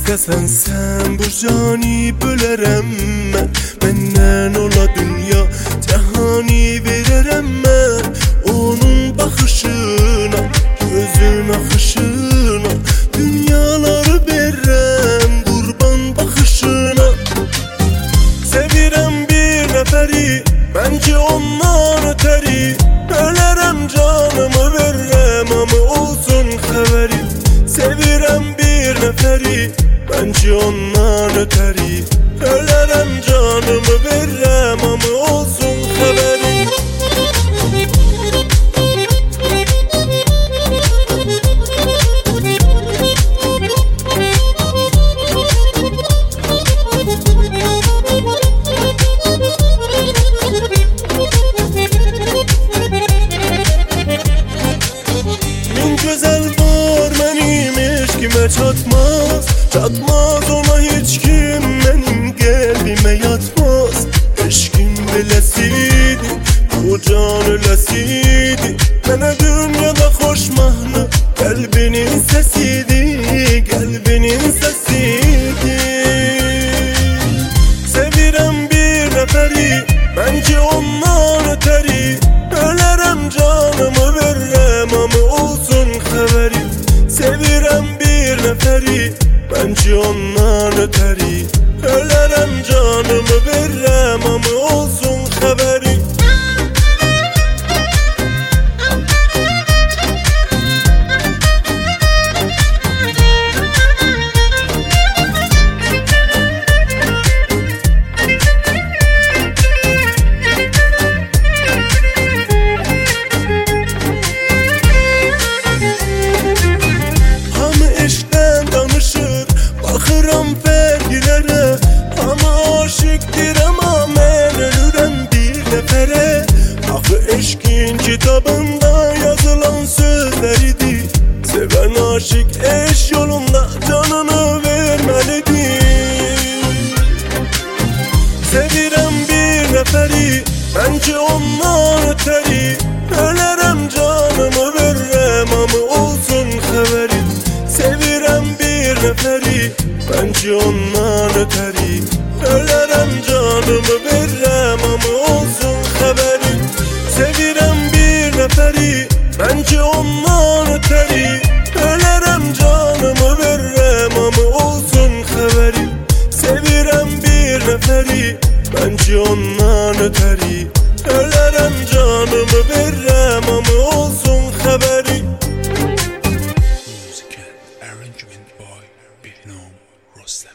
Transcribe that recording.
İstesen sen bu cani bölerem ben. Benden ola dünya cehani vererem ben. Onun bakışına, gözün akışına dünyaları verem kurban bakışına. Sevirem bir neferi, bence ondan öteri. Ölerem canımı verem ama olsun haberi. Sevirem bir neferi, bence ondan öteri. Ölerem canımı verem ama olsun haberi. Güzel var benim eşkime çatmaz. Çatmaz ona hiç kim benim kalbime yatmaz. Eşkin bilesiydi, bu can ölesiydi. Bana dünyada hoş mahnı kalbinin sesiydi, kalbinin sesiydi. Sevirem bir neferi, bence ondan öteri. Ölerem canımı verem ama olsun haberi. Sevirem bir neferi, bence ondan öteri. Ölerem canımı verem ama olsun haberi. Bakıram vergilere, ama aşıktır ama ben ölürem bir nefere. Akı eşkin kitabında yazılan sözleridi. Seven aşık eş yolunda canını vermelidir. Sevirem bir neferi, bence ondan öteri. Ölerem canımı verem ama olsun haberi. Sevirem bir neferi, bence ondan öteri. Ölerem canımı verem ama olsun haberi. Sevirem bir neferi, bence ondan öteri. Ölerem canımı verem ama olsun haberi. Sevirem bir neferi, bence ondan öteri. Ölerem canımı verem ama olsun haberi. Musical arrangement by Binom Ruslan.